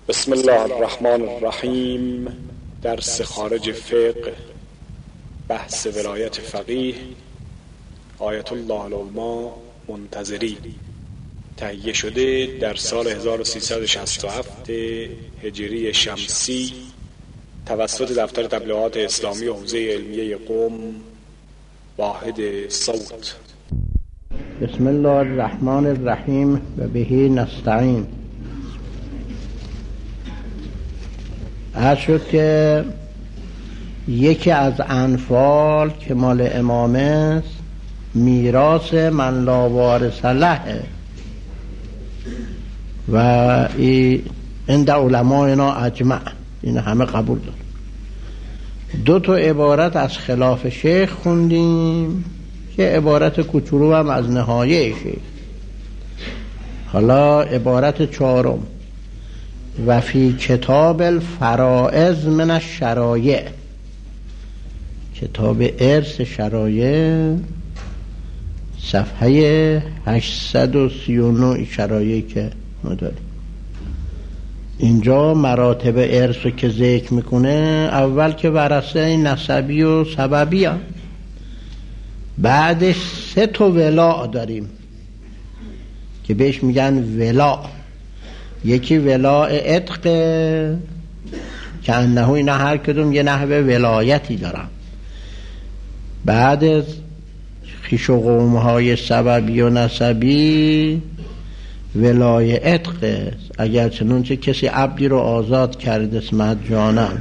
بسم الله الرحمن الرحیم. درس خارج فقه، بحث ولایت فقیه، آیت الله العظمی منتظری، تهیه شده در سال 1367 هجری شمسی توسط دفتر تبلیغات اسلامی حوزه علمیه قم، واحد صوت. بسم الله الرحمن الرحیم و به نستعین. عرض شد که یکی از انفال که مال امام است میراث من لا وارث له و عند علماینا اجمع، این همه قبول دارن. دو تا عبارت از خلاف شیخ خوندیم که عبارت کوچولو هم از نهایه شیخ. حالا عبارت چهارم: و فی کتاب الفرائض من الشرایع، کتاب ارث شرایع، صفحه 839 شرایعی که ما داریم. اینجا مراتب ارث رو که ذکر میکنه، اول که ورثه نسبی و سببی هم. بعدش 3 تا ولاء داریم که بهش میگن ولاء. یکی ولاء عتق که انه اینا هر کدوم یه نحوه ولایتی دارن. بعد از خویش و قومهای سببی و نسبی ولای عتق است، اگر چنانچه کسی عبدی رو آزاد کرد اسمت جانم.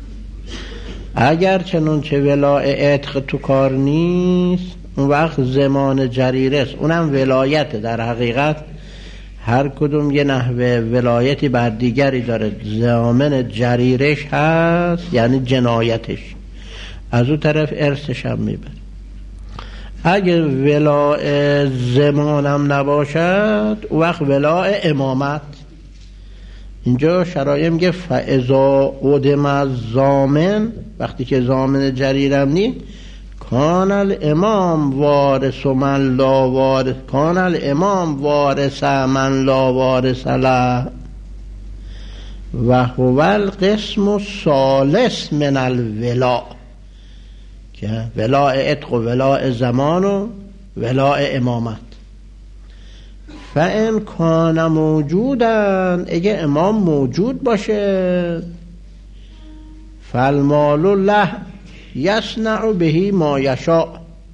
اگر چنانچه ولای عتق تو کار نیست، اون وقت زمان جریره است، اونم ولایت. در حقیقت هر کدوم یه نحوه ولایتی بر دیگری داره. ضامن جریرش هست یعنی جنایتش، از اون طرف ارثش هم میبره. اگه ولاء زمانم نباشد، اون وقت ولاء امامت. اینجا شرایع میگه فاذا عدم الضامن، وقتی که ضامن جریرم نیست، کان الامام وارث من لا وارث، کان الامام وارث من لا وارث له و هو القسم الثالث من الولاء، که ولاء عتق و ولاء زمان و ولاء امامت. فان کان موجودن، اگه امام موجود باشه، فالمال له یصنع به ما یشاء.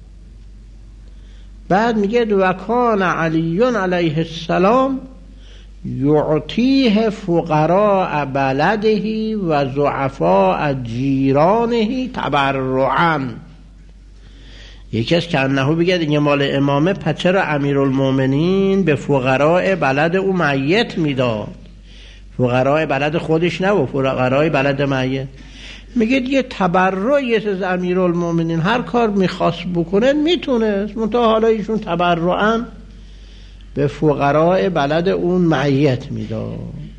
بعد میگه و کان علی علیه السلام یعطیه فقراء بلده و ضعفاء جیرانه تبرعا. یکی از که انهو بگه دیگه مال امامه، پس چرا امیرالمومنین به فقراء بلد او میت میداد؟ فقراء بلد خودش نه، و فقراء بلد میت. میگه دیگه تبرعی از امیرالمومنین هر کار میخواست بکنه میتونه، منتها حالا ایشون تبرعاً به فقراء بلد اون معیت میداد.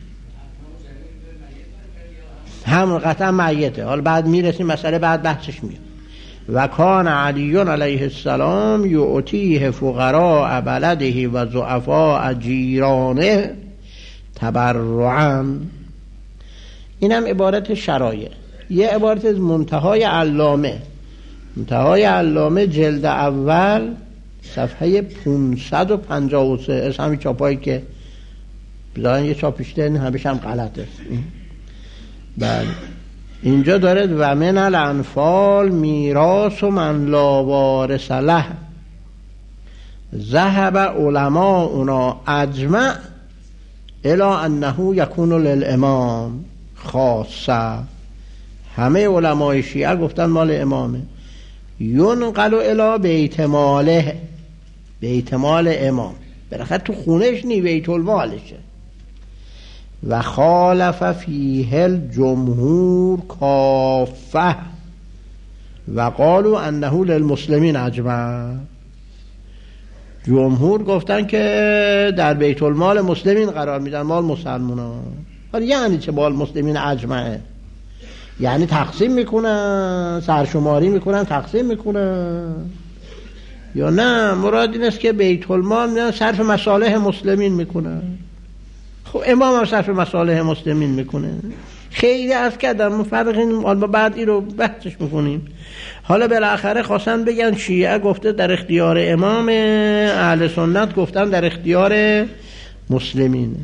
هم قطعا معیته. حالا بعد میرسیم مسئله، بعد بحثش میاد. و کان علی علیه السلام یعطیه فقراء بلده و ضعفاء جیرانه تبرعاً. اینم عبارت شرایع. یه عبارت از منتهای علامه. منتهای علامه جلد اول صفحه 553 از همین چاپایی که بذارن یه چاپیشته، این همش هم غلط است. بله اینجا داره و من الانفال میراث من لا وارث له ذهب علماؤنا اجمع الی انه یکون للامام خاصه. همه علمای شیعه گفتن مال امامه. ینقل الی بیت ماله، بیت مال امام، بالاخره تو خونش نی، بیت المالشه. و خالف فیه الجمهور کافه و قالوا انه للمسلمین اجمع. جمهور گفتن که در بیت المال مسلمین قرار میدن، مال مسلمانان. حالا یعنی چه مال مسلمین اجمعه؟ یعنی تقسیم میکنن، سرشماری میکنن، تقسیم میکنن، یا نه مراد این است که بیت المال صرف مصالح مسلمین میکنن؟ خب امام هم صرف مصالح مسلمین میکنه. خیلی عرض کردم مفرقین بعد این رو بحثش میکنیم. حالا بالاخره خواستن بگن شیعه گفته در اختیار امام، اهل سنت گفتن در اختیار مسلمین.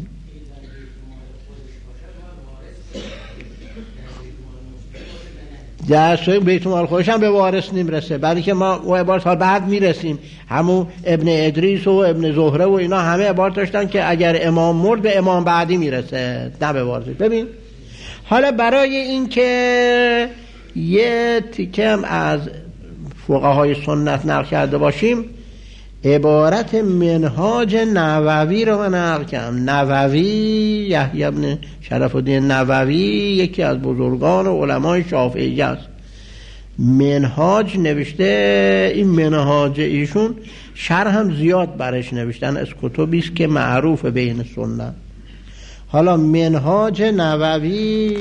در بیت المال خودش هم به وارث نمیرسه، برای که ما و عبارت ها بعد میرسیم. همون ابن ادریس و ابن زهره و اینا همه عبارت داشتن که اگر امام مرد به امام بعدی میرسه، نه به وارث. ببین حالا برای این که یه تیکم از فقهای سنت نقل کرده باشیم، عبارت منهاج نووی رو من نقل کردم. نووی، یحیی بن شرف الدین نووی، یکی از بزرگان و علمای شافعی است. منهاج نوشته. این منهاج ایشون شرح هم زیاد برش نوشتن، از کتبی است که معروف بین سنت. حالا منهاج نووی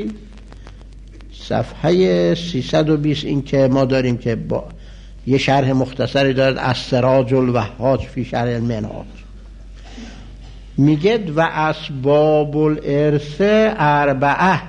صفحه 320 این که ما داریم که با یه شرح مختصری دارد، السراج الوهاج فی شرح المنهاج. میگه و اسباب الارث اربعه.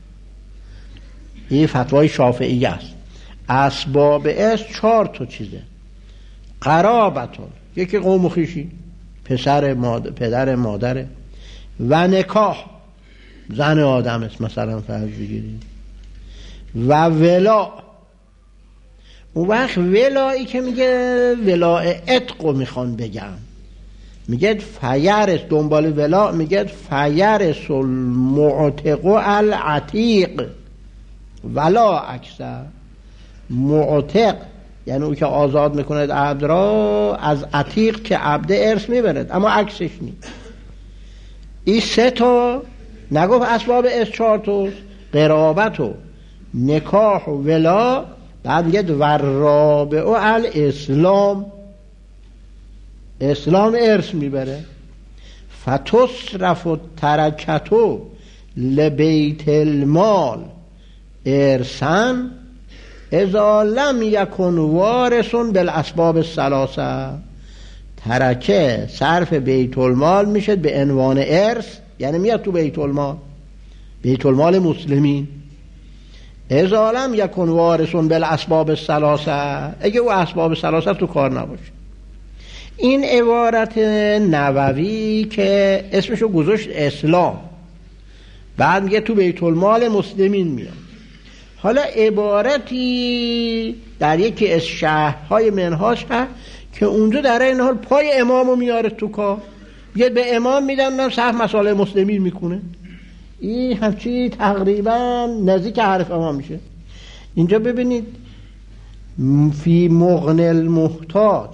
این فتوای شافعی است. اسباب ارث 4 چیزه. قرابتون، یکی قوم و خویشی، پدر مادره، و نکاح، زن آدم است مثلا فرض بگیرید، و ولا. اون وقت ولایی که میگه ولاء عتق رو میخوان بگم، میگه فیرس دنبال ولا، میگه فیرس المعتق العتیق ولا اکثر. معتق یعنی اون که آزاد میکند عبد را، از عتیق که عبد ارث میبرد، اما عکسش نیست. این 3 نگفت اسباب ارث 4 قرابت و نکاح و ولا. بعد میگه والرابع الاسلام، اسلام ارث میبره. فتصرف الترکتو لبیت المال ارثن اذا لم یکن وارث بالاسباب الثلاثه. ترکه صرف بیت المال میشه به عنوان ارث، یعنی میاد تو بیت المال، بیت المال مسلمین. اذا لم یکن وارث بالاسباب الثلاثه، اگه او اسباب ثلاثه تو کار نباشه. این عبارت نووی که اسمشو گذاشت اسلام، بعد میگه تو بیت المال مسلمین میاد. حالا عبارتی در یکی از شهرهای منهاج هست که اونجا در این حال پای امامو میاره تو کار، میگه به امام میدن صرف مسائل مسلمین میکنه. این همچی تقریبا نزدیک حرف امام میشه. اینجا ببینید فی مغنی المحتاج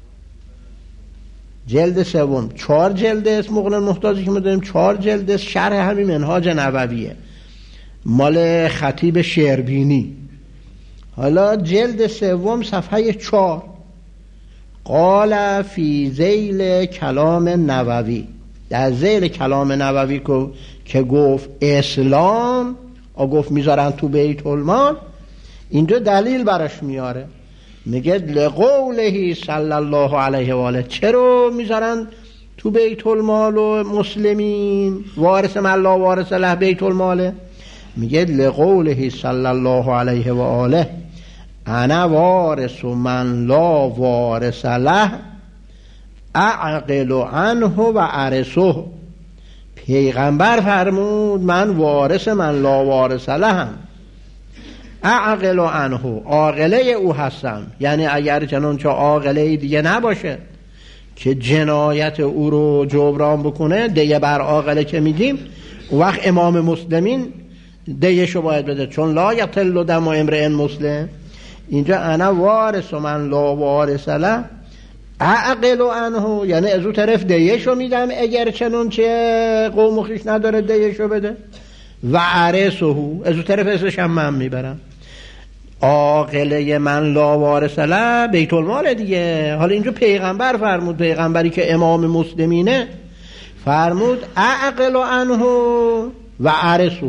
جلد 3، 4 جلد است. مغنی المحتاجی که ما داریم 4 جلد است، شرح همین منهاج نوویه، مال خطیب شربینی. حالا جلد 3 صفحه 4 قال فی ذیل کلام نووی، در ذیل کلام نووی که گفت اسلام گفت میذارن تو بیت المال، اینجا دلیل براش میاره. میگه لقوله صلی الله علیه و آله، چرا میذارن تو بیت المال و مسلمین وارث من لا وارث له بیت الماله؟ میگه لقوله صلی الله علیه و آله انا وارث من لا وارث له اعقل عنه و ارثه. پیغمبر فرمود من وارث من لا وارث لهم، اعقل عنه، عاقله او هستم. یعنی اگر چنانچه عاقله دیگه نباشه که جنایت او رو جبران بکنه، دیه بر عاقله که میگیم، وقت امام مسلمین دیهشو باید بده، چون لا یطل دم امرئ مسلم. اینجا انا وارث من لا وارث له اعقل عنه، یعنی از اون طرف دیهشو میدم اگر چنانچه قوم و خویش نداره دیهشو بده، و ارثه، از اون طرف ارثش هم من میبرم. عاقله من لا وارث له بیت المال دیگه. حالا اینجا پیغمبر فرمود، پیغمبری که امام مسلمینه فرمود اعقل عنه و ارثه.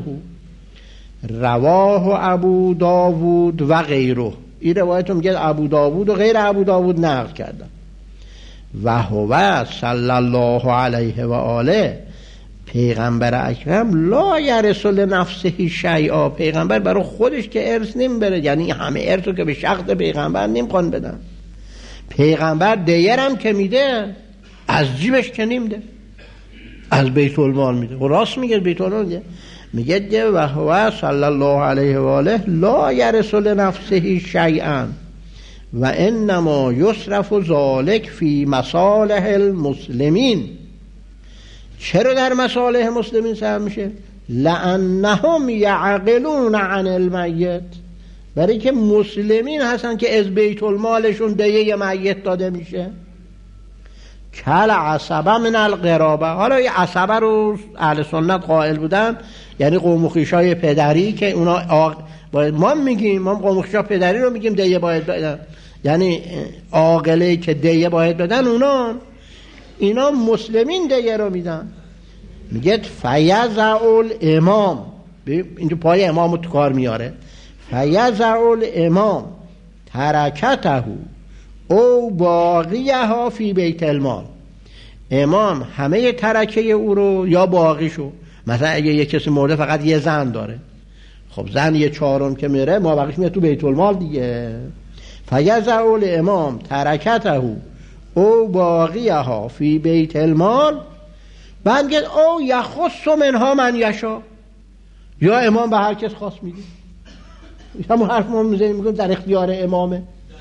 رواه ابو داوود و غیره. این روایت رو میگه ابو داوود و غیر ابو داوود نقل کردن. و هو صلی الله علیه و آله پیغمبر اکرم لا یرث لنفسه شیئا، پیغمبر برای خودش که ارث نمیبره، یعنی همه ارث رو که به شخص پیغمبر نمیخوان بدن. پیغمبر دیرم که میده از جیبش که نمیده، از بیت المال میده. و راست میگه بیت المال میگه و هو صلی الله علیه و آله لا یرث لنفسه شیئا و انما یصرف ذلک فی مصالح المسلمین. چرا در مصالح مسلمین صرف میشه؟ لانهم یعقلون عن المیت، برای که مسلمین هستن که از بیت المالشون دیه میت داده میشه. کل عصبه من القرابه. حالا این عصبه رو اهل سنت قائل بودن، یعنی قوم و خویشای پدری که اونا ما میگیم، ما قوم و خویشای پدری رو میگیم دیه باید بدن، یعنی عاقله که دیه باید بدن اینا مسلمین دیه رو میدن. میگه فیضع الامام، اینجا پای امام رو تو کار میاره، فیضع الامام ترکته او باقیها فی بیت المال. امام همه ترکه او رو یا باقیشو، مثلا اگه یه کسی مرده فقط یه زن داره، خب زن یه چهارم که میره ما باقیش میره تو بیت المال دیگه. فیضع الامام ترکته او باقیها فی بیت المال. بعد میگه او یخص منها من یشا، یا امام به هر کس خواست میده. همون حرف ما میزنیم در اختیار امامه.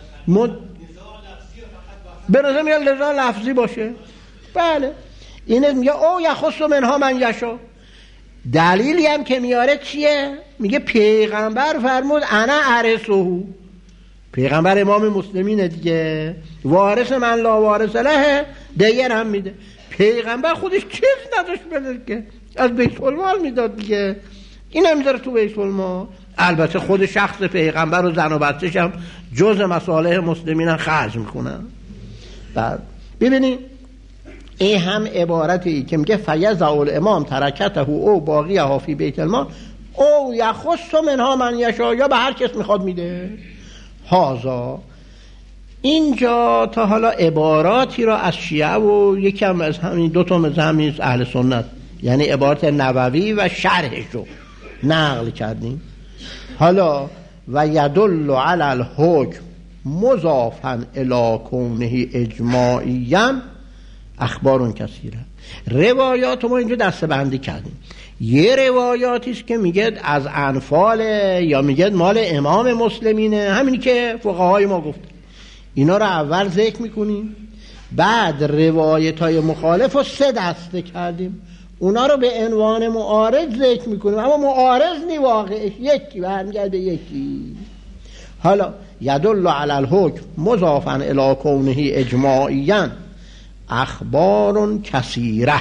به نظر میاد لذا لفظی باشه. بله اینه میگه او یخص منها من یشا. دلیلی هم که میاره چیه؟ میگه پیغمبر فرمود انا ارثه، پیغمبر امام مسلمینه دیگه، وارث من لا وارث له، دیگر هم میده. پیغمبر خودش چیز نداشت بده که از بیت المال میداد دیگه، این هم میذاره تو بیت المال. البته خود شخص پیغمبر و زن و بچه‌ش هم جز مصالح مسلمین هم خرج میکنن. بعد ببینید این هم عبارتی که میگه فیضع الامام ترکته او باقیها فی بیت المال او یخص منها من یشا، یا به هر کس میخواد میده. هازا اینجا تا حالا عباراتی را از شیعه و یکم از همین دوتا مذهب اهل سنت، یعنی عبارت نووی و شرحش رو نقل کردیم. حالا و یدل علی الحکم مضافا الی کونه اجماعیا اخبار کثیره. روایات ما اینجا دسته بندی کردیم. یه روایاتی است که میگه از انفال، یا میگه مال امام مسلمینه، همینی که فقهای ما گفت، اینا رو اول ذکر میکنیم. بعد روایت‌های مخالف رو 3 دسته کردیم، اونا رو به عنوان معارض ذکر میکنیم، اما معارض نی واقعش یکی برمیگرده یکی. حالا یدل علی الحکم مضافا الی کونه اجماعیا اخبار کثیره.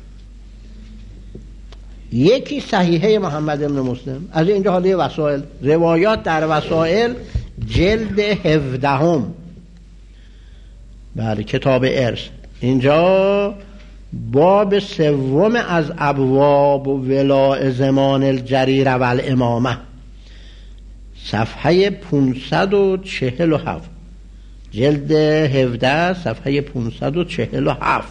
یکی صحیحه محمد بن مسلم، از اینجا حاله وسائل، روایات در وسائل جلد 17، بله کتاب ارث، اینجا باب 3 از ابواب ولاء زمان الجریر و الامامه، صفحه 547، جلد 17 صفحه 547.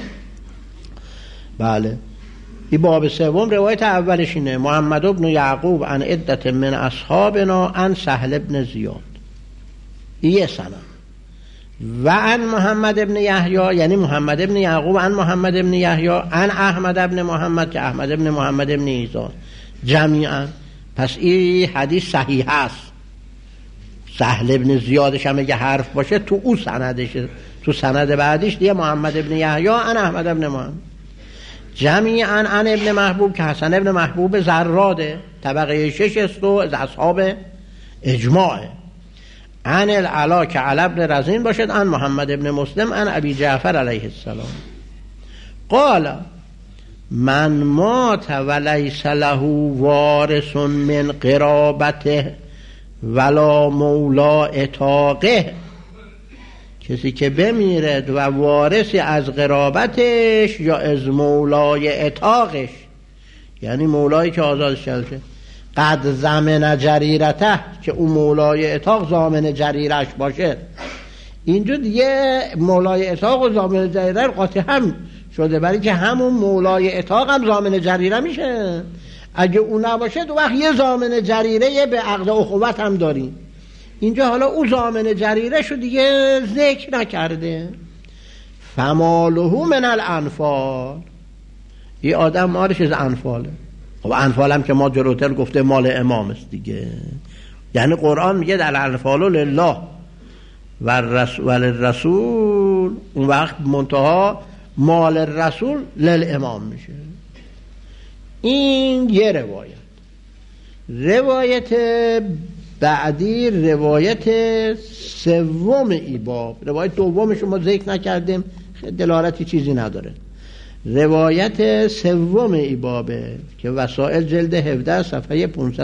بله این باب 3. روایت اولش اینه محمد بن یعقوب عن عدت من اصحابنا عن سهل بن زیاد، یه سند. و عن محمد بن یحیی، یعنی محمد بن یعقوب عن محمد بن یحیی عن احمد بن محمد که احمد بن محمد بن عیسی، جمیعا. پس این حدیث صحیح است. سهل بن زیادش هم اگه حرف باشه تو او سندشه، تو سند بعدیش دیگه محمد بن یحیی عن احمد بن محمد، جمیعا عن ابن محبوب که حسن ابن محبوب زراده، طبقه 6 است و از اصحاب اجماعه. عن العلا که علی ابن رزین باشد، عن محمد ابن مسلم عن ابی جعفر علیه السلام قال من مات ولیس له وارث من قرابته ولا مولا عتاقه، کسی که بمیرد و وارثی از قرابتش یا از مولای عتاقش، یعنی مولایی که آزادش کرده، قد ضمن جریرته، که اون مولای عتاق ضامن جریرش باشه. اینجا دیگه مولای عتاق و ضامن جریره قاطع هم شده، برای که همون مولای عتاق هم ضامن جریره میشه. اگه اون نباشه دو وقت یه ضامن جریره به عقد اخوت هم داریم. اینجا حالا او ضامن جریره شو دیگه ذکر نکرده. فماله من الانفال، این آدم مالش از انفاله. خب انفال هم که ما جلوتر گفته مال امام است دیگه. یعنی قرآن میگه در الانفال لله و الرسول، اون وقت منتها مال الرسول للامام میشه. این یه روایت بعدی روایت سوم ای باب. روایت دومش ما ذکر نکردیم، دلالتی چیزی نداره. روایت سوم ای بابه که وسائل جلد 17 صفحه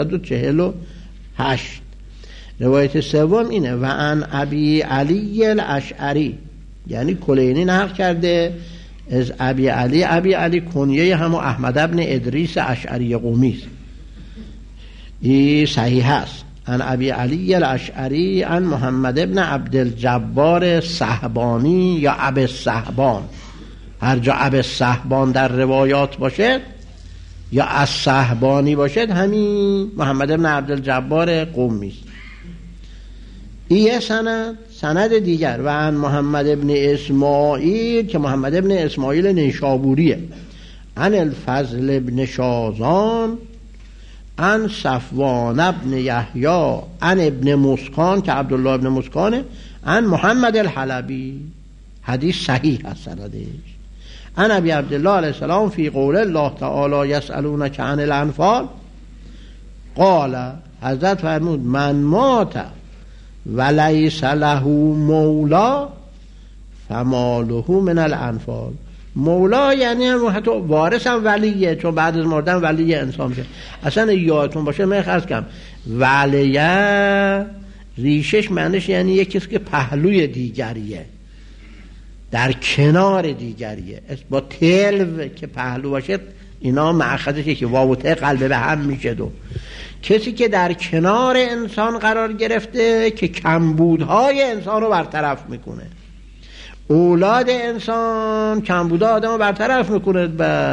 548. روایت سوم اینه: و عن ابی علی الاشعری، یعنی کلینی نقل کرده از ابی علی. ابی علی کنیه همو احمد ابن ادریس اشعری قومی است، این صحیح است. عن ابی علی الاشعری عن محمد ابن عبدالجبار صحبانی یا ابی الصحبان، هر جا ابی الصحبان در روایات باشد یا از صحبانی باشد همین محمد ابن عبدالجبار قومی است. این سند دیگر: و عن محمد ابن اسماعیل که محمد ابن اسماعیل نیشابوریه، عن الفضل ابن شازان عن صفوان ابن یحیی عن ابن مسکان که عبدالله ابن مسکانه، عن محمد الحلبی. حدیث صحیح هست سندش. عن ابی عبدالله علیه السلام فی قول الله تعالی یسألونک عن الانفال قال، حضرت فرمود من مات ولیس له مولا فماله من الانفال. مولا یعنی هم حتی وارث هم ولیه، چون بعد از مردن ولی انسان میشه. اصلا یادتون باشه من خرج کردم ولیه ریشش معنیش یعنی یک کسی که پهلوی دیگریه، در کنار دیگریه. با تلو که پهلو باشه اینا مأخذشه که واو و ته قلب به هم میشه. دو کسی که در کنار انسان قرار گرفته که کمبودهای انسان رو برطرف میکنه. اولاد انسان کمبودهای آدم رو برطرف میکنه.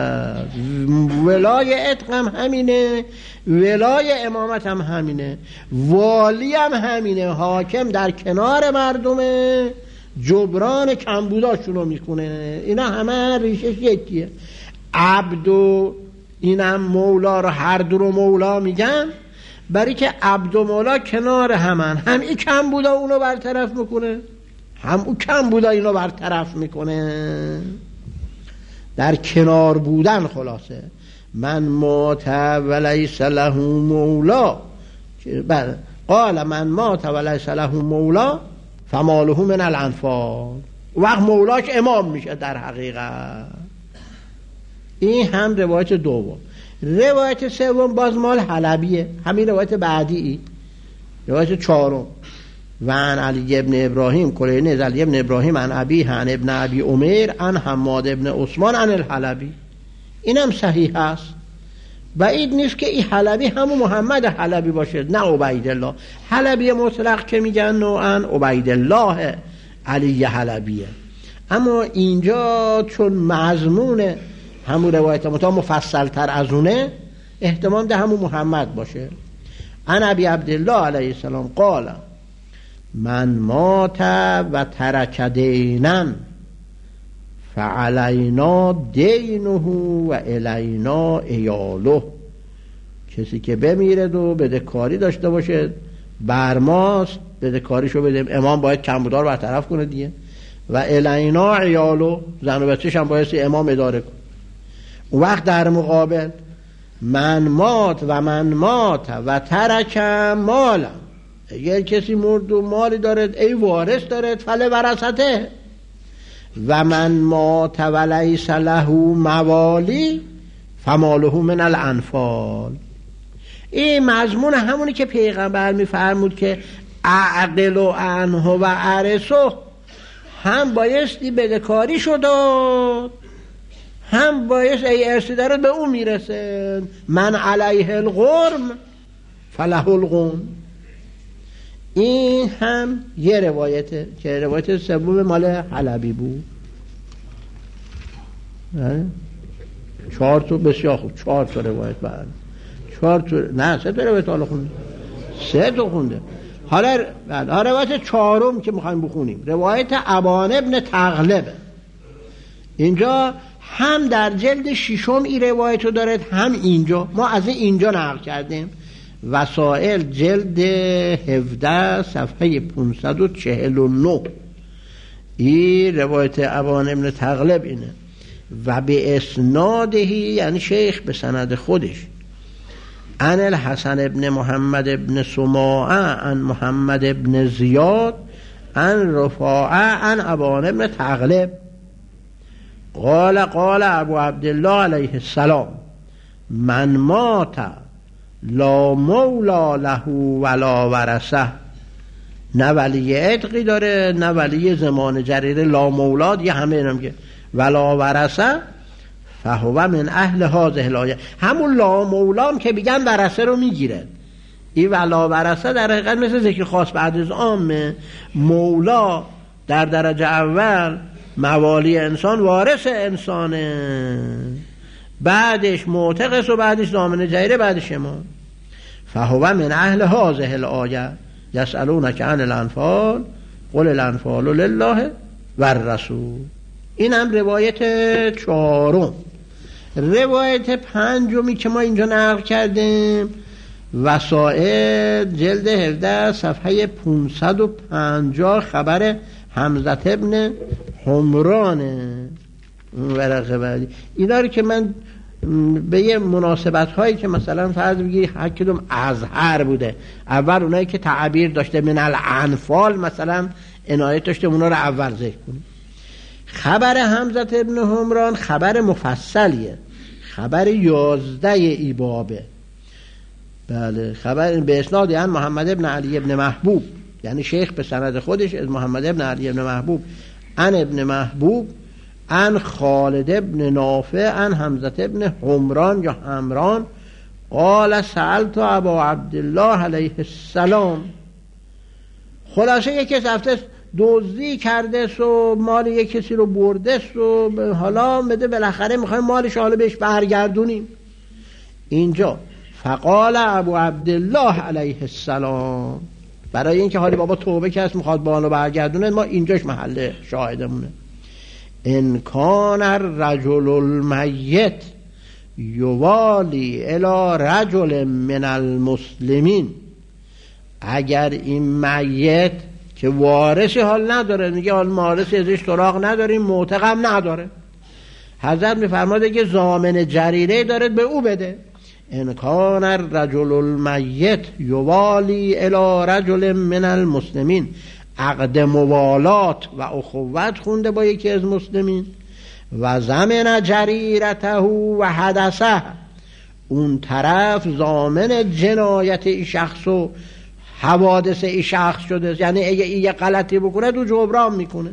ولای عتق هم همینه، ولای امامت هم همینه، والی هم همینه. حاکم در کنار مردمه، جبران کمبوداشون رو میکنه. اینا همه ریشش یکیه. عبد و اینم مولا رو هر دو رو مولا میگن، برای که عبد و مولا کنار همن. هم این کم بودا اونو برطرف میکنه، هم اون کم بودا اینو برطرف میکنه. در کنار بودن خلاصه. من مات ولیس له مولا، قال من مات ولیس له مولا فماله من الانفال. وقت مولاش امام میشه در حقیقت. این هم روایت دوم. روایت سوم باز مال حلبیه، همین روایت بعدی. روایت چهارم: و عن علی ابن ابراهیم کلینی از علی ابن ابراهیم عن ابی عن ابن ابی عمر عن حماد ابن عثمان عن الحلبی. اینم صحیح است. بعید نیست که این حلبی همون محمد حلبی باشه، نه عبیدالله. حلبی مطلق که میگن نوعا عبیدالله علی حلبیه. اما اینجا چون مضمون همون روایت مفصل تر از اونه، احتمال ده همون محمد باشه. عن ابی عبدالله علیه السلام قال من مات و ترک دینا فعلینا دینه و الینا ایاله. کسی که بمیرد و بدهکاری داشته باشه بر ماست، بدهکاریشو بدیم. امام باید کمبودار برطرف کنه دیگه. و الینا ایاله، زن و بچه‌ش هم باید امام اداره کنه. اون وقت در مقابل من مات و ترکم مالم، اگر کسی مرد و مالی دارد ای وارث دارد فل ورثته. و من مات ولیس له موالی فماله من الانفال. این مضمون همونی که پیغمبر میفرمود که اعقل و عنه و ارثه، هم بایستی بدهکاری شد هم بایست ای ارثی دارد به اون میرسه. من علیه الغرم فله الغن. این هم یه روایته که روایت سوم مال حلبی بود. 4 تا بسیار خوب، 4 تا روایت بعد 4 تا نه 3 تا روایت حالا خونده 3 تا خونده. حالا روایت 4م که میخوایم بخونیم روایت ابان ابن تغلب. اینجا هم در جلد 6 این روایت رو دارد، هم اینجا ما از اینجا نقل کردیم. وسائل جلد 17 صفحه 549 این روایت ابان ابن تغلب اینه. و به اسنادهی یعنی شیخ به سند خودش عن الحسن ابن محمد ابن سماعه عن محمد ابن زیاد عن رفاعه عن ابان ابن تغلب قال ابو عبدالله علیه السلام من مات لا مولا له ولا ورثه. نه ولی عتقی داره نه ولی زمان جریره، لا مولا دیگه همه اینم که ولا ورثه فهو من اهل هذه الآیه. همون لا مولام که بگن ورثه رو میگیره. این ولا ورثه در حقیقت مثل ذکر خاص بعد از عامه. مولا در درجه اول موالی انسان وارث انسانه، بعدش معتقس و بعدش ضامن جریره، بعدش امام. فهو من اهل هذه الآیه یسألونک عن الانفال قل الانفال لله و الرسول. این هم روایت 4. روایت 5 که ما اینجا نقل کردیم وسائل جلد 17 صفحه 550 خبر حمزه ابن حمرانه. ورقه بعدی اینا رو که من به یه مناسبت هایی که مثلا فرض بگیری هر کدوم ازهر بوده، اول اونایی که تعبیر داشته من الانفال مثلا عنایت داشته اونا رو اول ذکر کنیم. خبر حمزه ابن حمران خبر مفصلیه، خبر 11 ای بابه. بله خبر به اسناد عن محمد ابن علی ابن محبوب، یعنی شیخ به سند خودش از محمد ابن علی ابن محبوب عن ابن محبوب عن خالد ابن نافع عن حمزه ابن حمران یا حمران قال سألت ابا عبدالله علیه السلام. خلاصه یکی رفته دزدی کرده و مال یک کسی رو برده و حالا مده بالاخره میخوایم مالش حالا بهش برگردونیم. اینجا فقال ابو عبدالله علیه السلام، برای اینکه حالی بابا توبه کس میخواد مالو برگردونه ما اینجاش محل شاهدمونه. ان کان الرجل المیت یوالی الی رجل من المسلمین. اگر این میت که وارثی حال نداره، میگه حال وارثی ازش سراغ نداریم، معتقم نداره، حضرت میفرماده که ضامن جریره داره به او بده. ان کان الرجل المیت یوالی الی رجل من المسلمین، عقد موالات و اخوت خونده با یکی از مسلمین. و زمن جریرته و حدثه، اون طرف ضامن جنایت ای شخص و حوادث ای شخص شده، یعنی اگه یه غلطی بکنه تو جبران میکنه.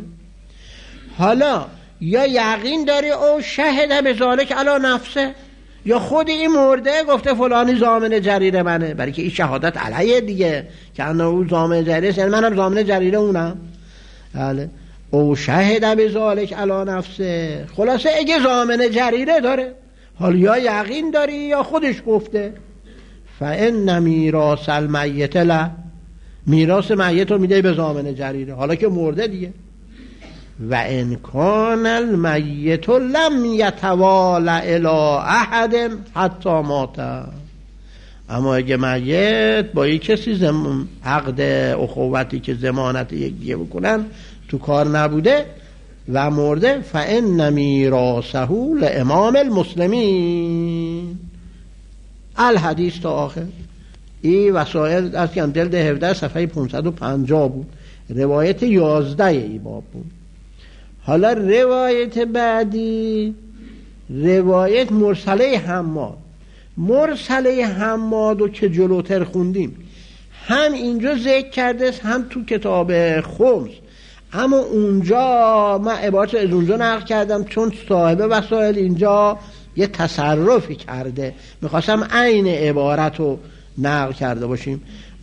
حالا یا یقین داری او شهد به ذالک علی نفسه، یا خود این مرده گفته فلانی ضامن جریره منه، برای که این شهادت علیه دیگه که انه او ضامن جریره، یعنی منم ضامن جریره اونم. بله او شهد به ذالک علی نفسه. خلاصه اگه ضامن جریره داره، حالا یا یقین داری یا خودش گفته. فان میراث المیت له، میراث میت رو میده به ضامن جریره، حالا که مرده دیگه. و ان کان المیت لم یتوالى الی احد حتی مات، اما اگه میت با یک کسی عقد اخوتی که ضمانت یکیه بکنن تو کار نبوده و مرده، فان میراثه لامام المسلمین. الحدیث تا آخر. این وسائل از که جلد 17 صفحه 550 بود، روایت 11 ای باب بود. حالا روایت بعدی روایت مرسله حماد. مرسله حماد رو که جلوتر خوندیم هم اینجا ذکر کرده هم تو کتاب خمس، اما اونجا من عبارت از اونجا نقل کردم چون صاحب وسائل اینجا یه تصرفی کرده، میخواستم عین عبارت رو نقل کرده باشیم.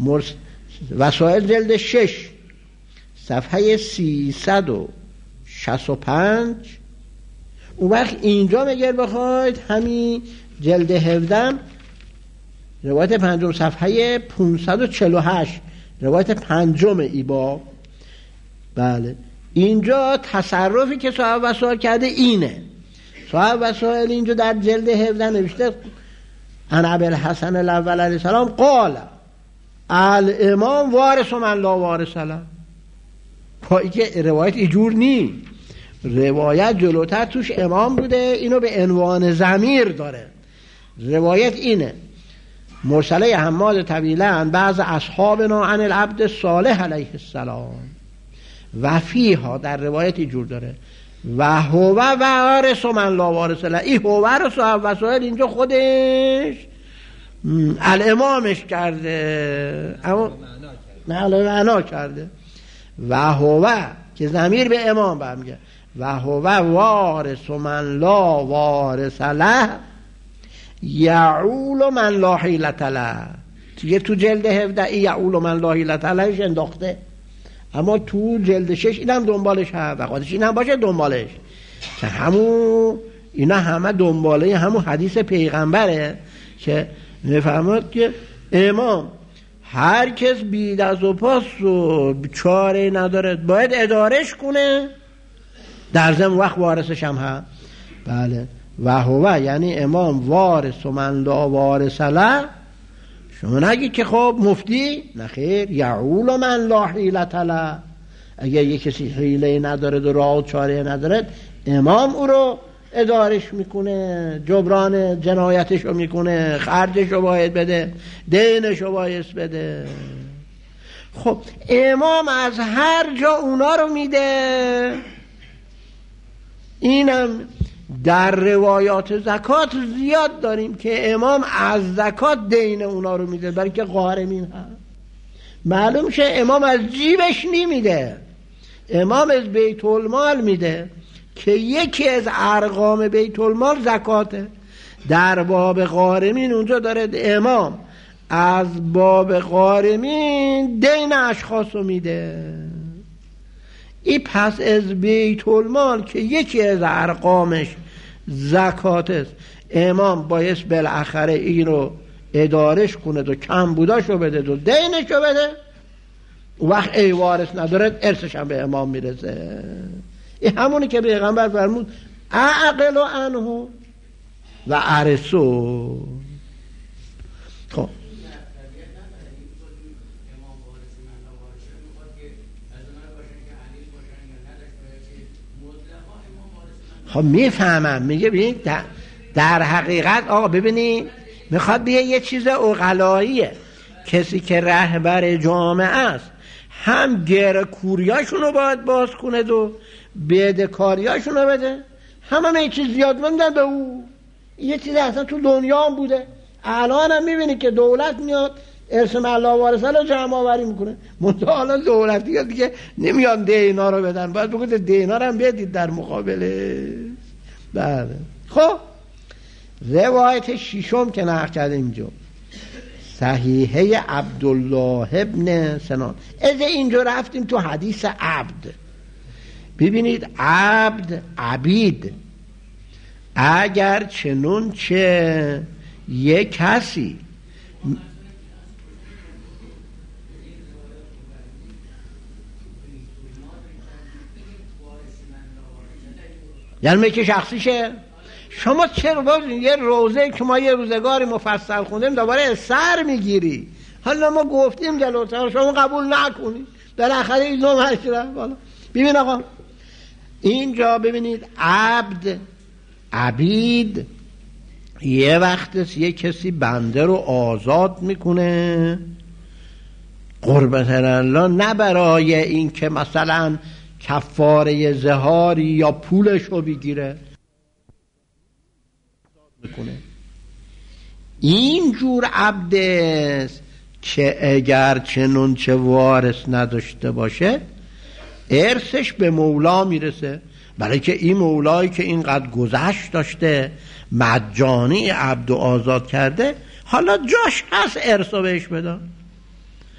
وسائل جلد 6 صفحه 365 اون وقت اینجا مگر بخواید همین جلد 17 روایت 5 صفحه 548 روایت 5 ایبا، بله اینجا تصرفی که صاحب وسائل کرده اینه. صاحب وسائل اینجا در جلد 17 نوشته عن ابوالحسن الاول علیه السلام قال الامام وارث من لا وارث له. پایی که روایت اینجور نیست، روایت جلوتر توش امام بوده، اینو به عنوان ضمیر داره. روایت اینه مرسله حماد طویلا بعض اصحابنا عن العبد الصالح علیه السلام و فیها، در روایت اینجور داره و هو وارث من لا وارث له. این هو رو صاحب وسائل اینجا خودش الامامش کرده، اما نه معنا کرده و هو که ضمیر به امام برمیگرده و هو وارث من لا وارث له یعول من لا حیلة له. تو جلد 17 یعول من لا حیلة لهش انداخته، اما تو جلد 6 اینم دنبالش هست و خودش اینم باشه دنبالش، که اینا همه دنباله همون حدیث پیغمبره که نفهمد که امام هر کس بی دست و پاس و چاره نداره باید ادارش کنه، در ضمن وقت وارثش هم هست. بله و هو یعنی امام وارث و من لا وارث له. شما نگید که خب مفتی، نه خیر، یعول من لا حیلة له. اگر یک کسی حیله نداره و راه و چاره نداره امام او رو ادارش میکنه، جبران جنایتش رو میکنه، خرجش رو باید بده، دینش رو باید بده. خب امام از هر جا اونا رو میده. اینم در روایات زکات زیاد داریم که امام از زکات دین اونا رو میده، برای که غارمین هست. معلوم شه امام از جیبش نمیده، امام از بیت المال میده که یکی از ارقام بیت المال زکاته. در باب غارمین اونجا داره امام از باب غارمین دین اشخاص رو میده. این پس از بیت المال که یکی از ارقامش زکات است، امام باید بالاخره این رو ادارش کنه و کم بوداشو بده و دینشو بده. وقت ای وارث نداره ارثش هم به امام میرسه. این همونی که پیغمبر فرمود اعقل عنه و ارثو. خب خب میفهمم، میگه ببینید در حقیقت آقا ببینید میخواد بیه یه چیز عقلاییه. کسی که رهبر جامعه است هم گره کوریاشونو باید باز کنه و بدهکاریاشونو بده، همه این چیز زیاد مندن به او. یه چیز اصلا تو دنیا هم بوده، الان هم میبینی که دولت میاد ارث من لا وارث له جمع آوری میکنه، منتها حالا دولتی دیگه نمیان دینا رو بدن، باید بگید دینا رو هم بدید در مقابله. بله خب روایت ششم که نقل کرده اینجا صحیحه عبدالله ابن سنان. از اینجا رفتیم تو حدیث عبد. ببینید عبد عبید، اگر چنون چه یک کسی یعنی میگه شخصیشه. شما چرا باز یه روزه که ما یه روزگاری مفصل خوندیم دوباره سر میگیری؟ حالا ما گفتیم جلوتر شما قبول نکنید، بالاخره این نوع هشتره. ببین آقا اینجا ببینید عبد عبید یه وقت یه کسی بنده رو آزاد میکنه قربت الله، نه برای این که مثلا کفاره زهاری یا پولش رو بگیره میکنه. این جور عبد است که اگر چنون چه وارث نداشته باشه ارثش به مولا میرسه، برای که این مولایی که اینقدر گذشت داشته مجانی عبد آزاد کرده حالا جاش هست ارثو بهش بدن.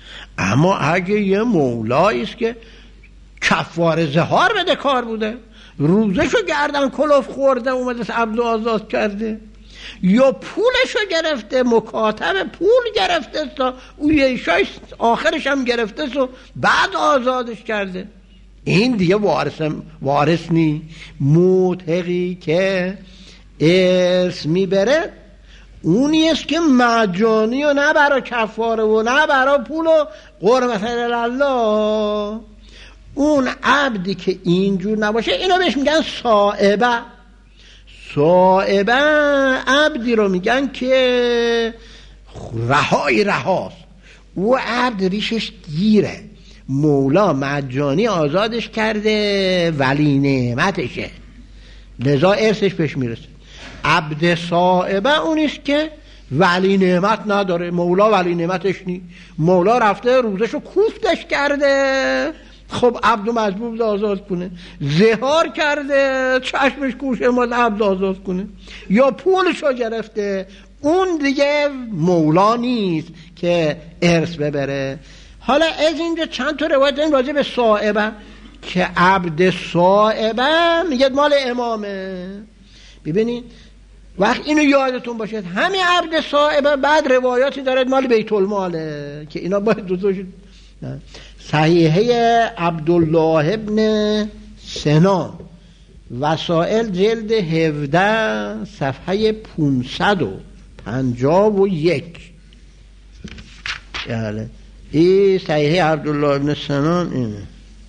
اما اگه یه مولایی است که کفاره زهار بده کار بوده روزشو گردن کلوف خورده اومده عبد آزاد کرده، یا پولشو گرفته، مکاتب پول گرفته تا او یشاش آخرش هم گرفته و بعد آزادش کرده. این دیگه وارث نی. موتقی که ارث میبره اونی است که مجانی و نه برای کفاره و نه برای پول و قربت الله. اون عبدی که اینجور نباشه اینو بهش میگن صائبه. صائبه عبدی رو میگن که رهاست. او عبد ریشش گیره، مولا مجانی آزادش کرده، ولی نعمتشه، لذا ارثش پیش میرسه. عبد صائبه اونیست که ولی نعمت نداره، مولا ولی نعمتش نی. مولا رفته روزشو کوفتش کرده، خب عبدو مجبور آزاد کنه. زهار کرده، چشمش کوشه مال عبد آزاد کنه. یا پولشو گرفته، اون دیگه مولا نیست که ارث ببره. حالا از اینجا چند تا روایت داریم راجع به صائبه که عبد صائبه میگه مال امامه. ببینید وقت اینو یادتون باشد، همین عبد صائبه بعد روایاتی دارد مال بیت الماله که اینا باید دوتاش. صحیحه عبدالله ابن سنان وسائل جلد 17 صفحه 551. این صحیحه عبدالله ابن سنان اینه.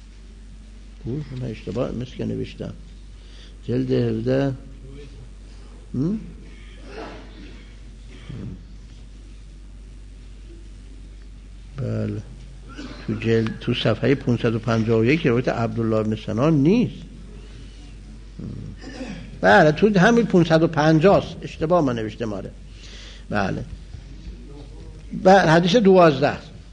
من اشتباه مثل که نوشتم جلد 17. بله تو صفحه 551 روایت عبدالله ابن سنان نیست. بله تو همین 550 اشتباه من نوشته ماره. بله حدیث 12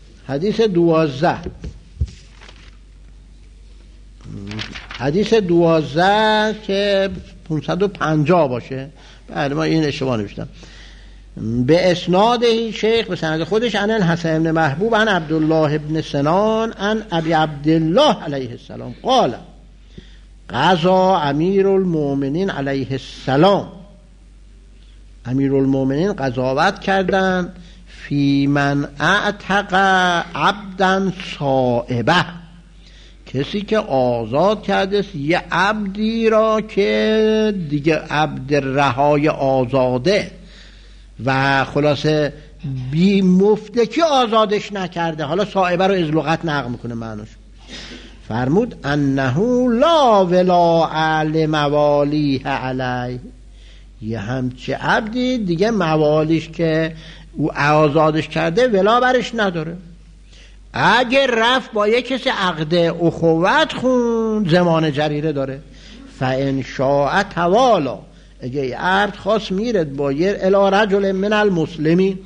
حدیث 12 که 550 باشه. بله ما این اشتباه نوشتم. به اسناد شیخ به سند خودش عن الحسن بن محبوب عن عبدالله ابن سنان عن ابی عبدالله علیه السلام قال قضا امیر المؤمنین علیه السلام. امیر المؤمنین قضاوت کردن فی من اعتق عبدا صائبه، کسی که آزاد کرده یه عبدی را که دیگه عبد رهای آزاده و خلاصه بی مفتکی آزادش نکرده. حالا صائبه رو از لغت نقل میکنه معناش. فرمود انه لا ولا لموالیه علیه، یه همچه عبدی دیگه موالیش که او آزادش کرده ولا برش نداره. اگه رفت با یک کسی عقد اخوت خون زمان جریره داره. فان شاء توالا، اگه عبد خواست میرد با یه الی رجل من المسلمین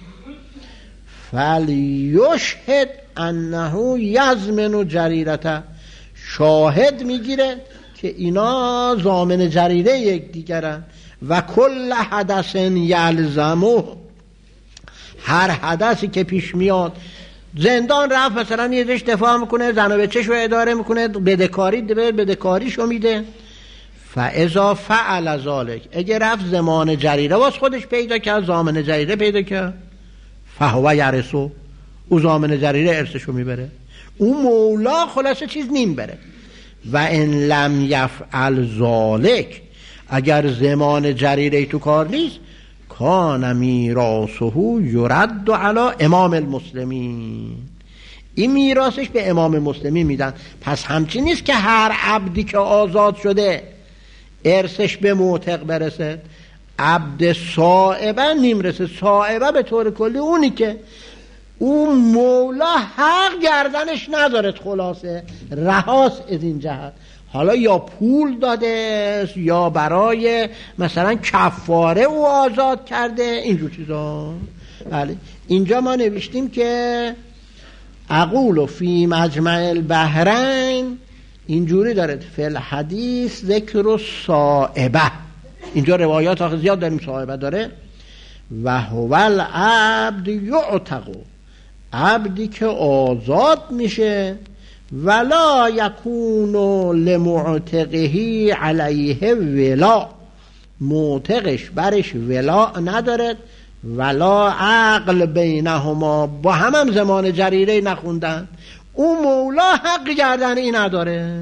فلیشهد انه یضمن جریرته، شاهد میگیره که اینا ضامن جریره یک دیگرن. و کل حدث یلزمه، هر حدثی که پیش میاد، زندان رفت مثلا یه دش دفاع میکنه، زن و بچه‌شو اداره میکنه، بدهکاریشو میده. فاذا فعل ذلک، اگه رفت زمان جریره واس خودش پیدا کرد، ضامن جریره پیدا کرد، فهو یرثو، او ضامن جریره ارثشو میبره، اون مولا خلاصه چیز نیم بره. و ان لم یفعل ذلک، اگر زمان جریره تو کار نیست، کان میراثه یرد علی امام المسلمین، این میراثش به امام مسلمین میدن. پس همچین نیست که هر عبدی که آزاد شده ارثش به معتق برسه. عبد صائبه نمیرسه. صائبه به طور کلی اونی که اون مولا حق گردنش نداره، خلاصه رهاست از این جهت. حالا یا پول داده یا برای مثلا کفاره او آزاد کرده، اینجور چیزا. بله اینجا ما نوشتیم که اقول فی مجمع البحرین اینجوری داره فی الحدیث ذکر صائبه. اینجا روایات آخر زیاد داریم صائبه داره. و هو العبد یعتق، عبدی که آزاد میشه، ولا یکون لمعتقه علیه ولا، معتقش برش ولا ندارد، ولا عقل بینهما، با هم زمان جریره نخوندن، اون مولا حق گردنی نداره.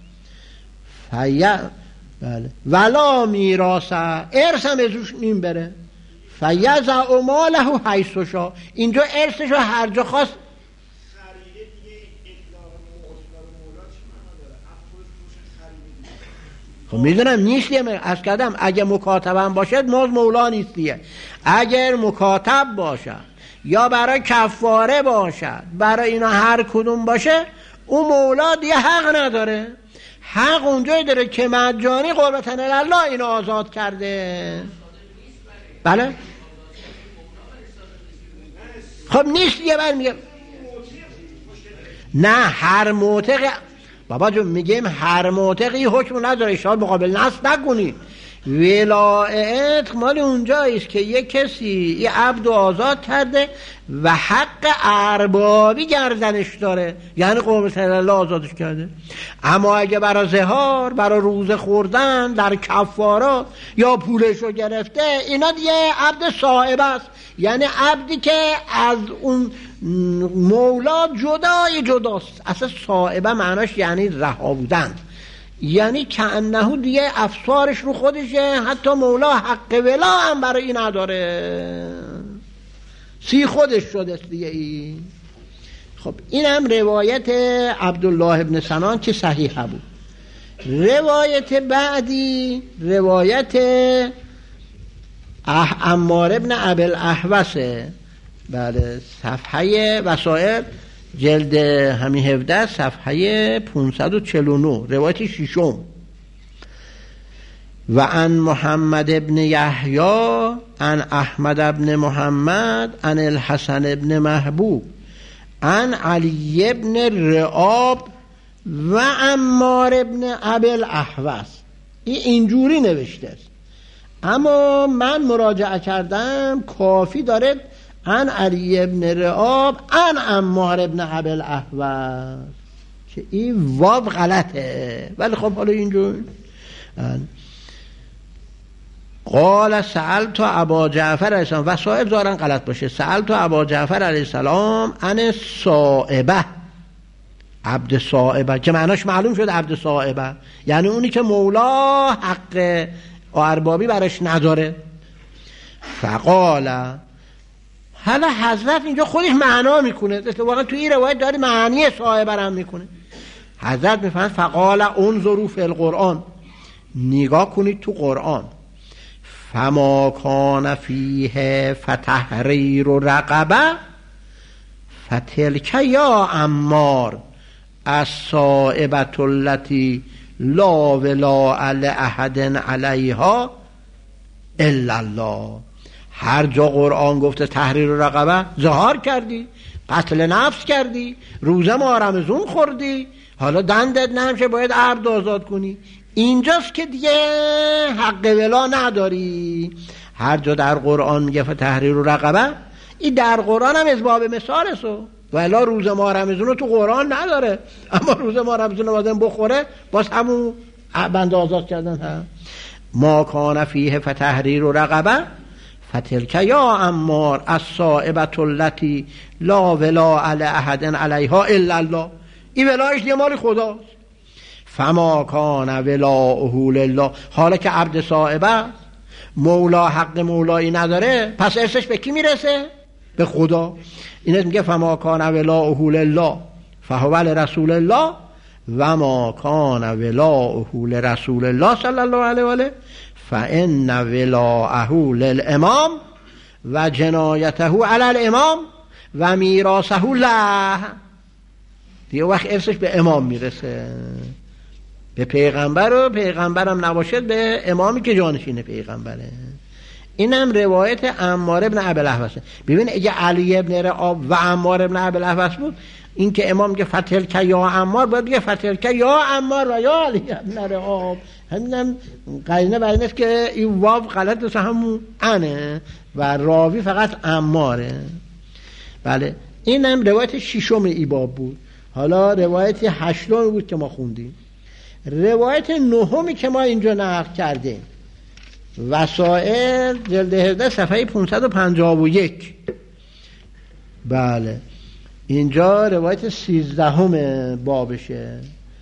بله. ولا میراث، ارث هم ازش نیم بره. فیضع ماله حیث شاء، اینجا ارثش رو هر جا خواست. خب میدونم نیستیه، از کردم اگه مکاتبم باشد موز مولا نیستیه. اگر مکاتب باشد یا برای کفاره باشد، برای اینا هر کدوم باشه، اون مولا دیگه حق نداره. حق اونجایی داره که مجانی قربتن الله اینو آزاد کرده. بله خب نیست یه بر میگم نه هر معتق بابا جون میگیم هر معتقی حکم نداره، شاید مقابل نص نکنی. ولایت مال اونجاییست که یک کسی یه عبد آزاد کرده و حق اربابی گردنش داره، یعنی قربت الله آزادش کرده. اما اگه برای زهار، برای روزه خوردن، در کفارات یا پولشو گرفته، اینا دیگه عبد صاحب است، یعنی عبدی که از اون مولا جداست. اصلا صاحبه معناش یعنی رها بودن، یعنی که انهو دیگه افسارش رو خودشه، حتی مولا حق ولا هم برای این نداره، سی خودش شده دیگه ای. خب این هم روایت عبدالله ابن سنان که صحیحه بود. روایت بعدی روایت عمار ابن ابی الاحوصه. بله صفحه وسائل جلد همین 17 صفحه 549 روایت ششم. و عن محمد ابن یحیی عن احمد ابن محمد عن الحسن ابن محبوب عن علی ابن رعاب و عمار ابن ابی الاحوص. اینجوری نوشته است، اما من مراجعه کردم کافی داره عن علی ابن رعاب عن عمار ابن ابی الاحوص، که این واو غلطه، ولی خب حالا اینجور قال سألت ابا جعفر علیه السلام، و صاحب دارن غلط باشه، سألت ابا جعفر علیه السلام عن صائبه، عبد صائبه، که معناش معلوم شد عبد صائبه یعنی اونی که مولا حق اربابی برش نداره. فقال، حالا حضرت اینجا خودش معنا میکنه، اتفاقا تو این روایت داره معنی صاحبه هم میکنه. حضرت میفهمد فقال انظروا فی القرآن، نگاه کنید تو قرآن، فما کان فیه فتحریر رقبه فتلک یا عمار الصائبة التي لا ولاء لأحد علیها الا الله. هر جا قرآن گفته تحریر رقبه، ظهار کردی، قتل نفس کردی، روزه ماه رمضان خوردی، حالا دندت نمیشه باید عبد آزاد کنی، اینجاست که دیگه حق ولا نداری. هر جا در قرآن میگه تحریر رقبه، این در قرآن هم از باب مثال است، ولی روزه ماه رمضان رو تو قرآن نداره، اما روزه ماه رمضان رو آدم بخوره باز همون بنده آزاد کردن هم. ما کان فیه فتحریر رقبه فتلک یا عمار الصائبة التي لا ولاء لأحد علیها الا الله. این ولایش دیگه مال خداست. فما کان ولاؤه لله، حالا که عبد صائبه مولا حق مولایی نداره، پس ارثش به کی میرسه؟ به خدا. این میگه فما کان ولاؤه لله فهو لرسول الله و ما کان ولاؤه لرسول الله صلی الله علیه و آله فان ولاءه للامام و جنایته علی الامام و میراثه له. دیگه وقت ارثش به امام میرسه، به پیغمبر، و پیغمبرم نباشد به امامی که جانشین پیغمبره. اینم روایت عمار ابن ابی الاحوص. ببین اگه علی ابن رعاب و عمار ابن ابی الاحوص بود، این که امام میگه فتلک یا عمار، باید بگه فتلک یا عمار و یا علی ابن رعاب. همینم قرینه بر اینه که این واو غلط است، همون انه و راوی فقط عماره. بله اینم روایت ششم ای باب بود. حالا روایتی 8 بود که ما خوندیم. روایت 9 که ما اینجا نقل کردیم، وسائل جلد 17 صفحه 551. بله اینجا روایت 13 بابشه.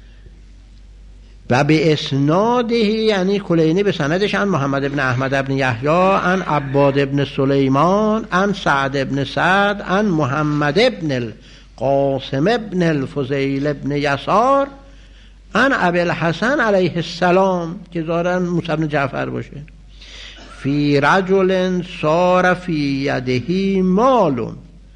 و به اسناده یعنی کلینی به سندش عن محمد ابن احمد ابن یحیی عن عباد ابن سلیمان عن سعد ابن سعد عن محمد ابن القاسم ابن الفضیل ابن یسار عن ابی الحسن علیه السلام که ظاهراً موسی بن جعفر باشه، فی رجل صار فی یده مال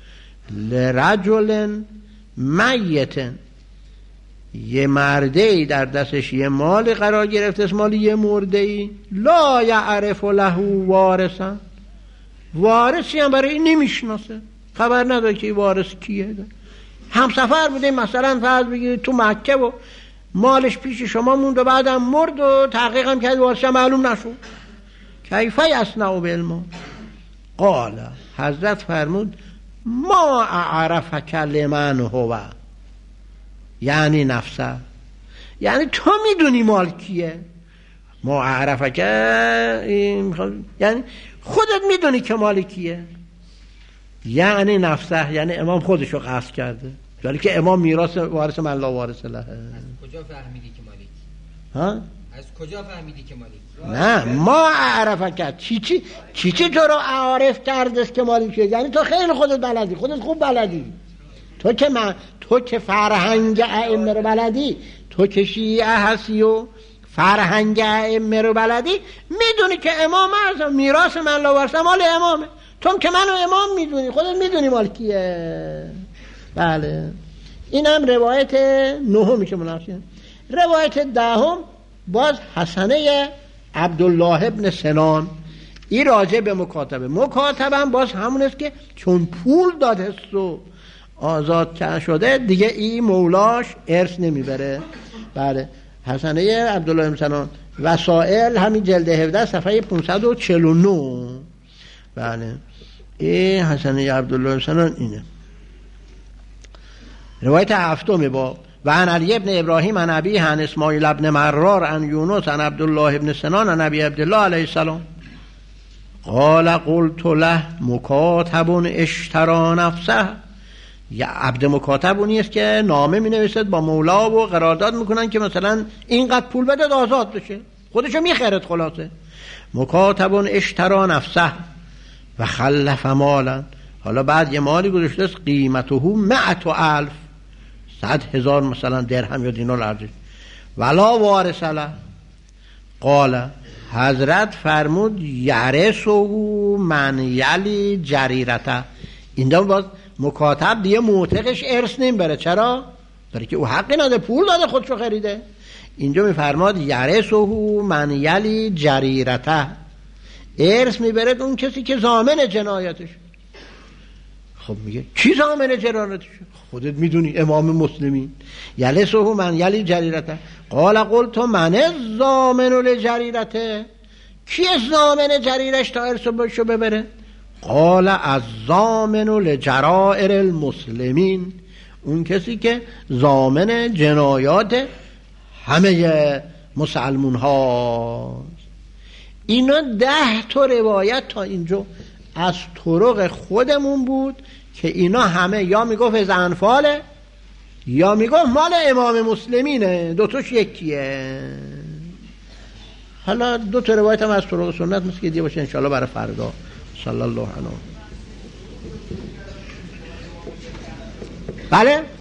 لرجل میت، یه مرده‌ای در دستش یه مال قرار گرفته است، مال یه مرده‌ای، لا یعرف له وارثا، وارثی هم برای این نمیشناسه، خبر نداره که وارث کیه. همسفر بوده مثلا فرض بگیرید تو مکه و مالش پیش شما موند و بعدم مرد و تحقیق هم کرد وارث معلوم نشد، کیف یصنع بالمال؟ قال حضرت فرمود ما اعرفک لمن هو، یعنی نفسه، یعنی تو میدونی مال کیه. ما اعرفک یعنی خودت میدونی که مال کیه، یعنی نفسه، یعنی امام خودشو قصد کرده، یعنی که امام میراث وارث من لا وارث له. از کجا فهمیدی که مالکی؟ ها؟ از کجا فهمیدی که مالکی؟ نه ما اعرفک چی تو رو عارف کرده که مالکیه، یعنی تو خیلی خودت بلدی، خودت خوب بلدی، تو که فرهنگ ائمه رو بلدی، تو که شیعه هستی و فرهنگ ائمه رو بلدی، میدونی که امام از میراث من لا وارث مال امامه، تو که منو امام میدونی، خودت میدونی مال کیه. بله اینم روایت 9 که مناسبه. روایت 10 باز حسنه عبدالله ابن سنان، این راجع به مکاتبه باز همون است که چون پول داده است و آزاد شده دیگه این مولاش ارث نمیبره. بله حسنه عبدالله ابن سنان، وسائل همین جلد 17 صفحه 549. بله این حسنه عبدالله ابن سنان اینه. روایت 7 با و عن علی ابن ابراهیم عن ابی عن اسماعیل ابن مرار عن یونس عن عبدالله ابن سنان عن ابی عبدالله علیه السلام قال قلت له مکاتب اشترى نفسه، یا عبد مکاتب اونی است که نامه می نویسد با مولا و قرارداد میکنن که مثلا اینقدر پول بده آزاد بشه، خودشو میخرد. خلاصه مکاتب اشترى نفسه و خلف مالا، حالا بعد یه مالی گذاشته است قیمته 100,000 100,000 مثلا درهم یا دینار ارزش، ولا وارث له. قال حضرت فرمود یرثه من یلی جریرته، اینجا باز مکاتب دیگه معتقش ارث نمیبره. چرا؟ برای که او حقی نداره، پول داده خودشو خریده. اینجا میفرماد یرثه من یلی جریرته، ارث میبره اون کسی که ضامن جنایتش. خب میگه کی ضامن جنایتش؟ خودت میدونی، امام مسلمین. یرثه من یلی جریرته. قال قلت من الضامن لجریرته، کی ضامن جریرش تا ارثشو ببره؟ قال الضامن لجرائر المسلمین، اون کسی که ضامن جنایات همه مسلمون ها. اینا 10 تا روایت تا اینجا از طرق خودمون بود که اینا همه یا میگفت از انفاله یا میگفت مال امام مسلمینه، دوتاش یکیه. حالا 2 تا روایت هم از طرق سنت مثل که دیگه باشه انشاءالله برای فردا. صلی الله علیه. بله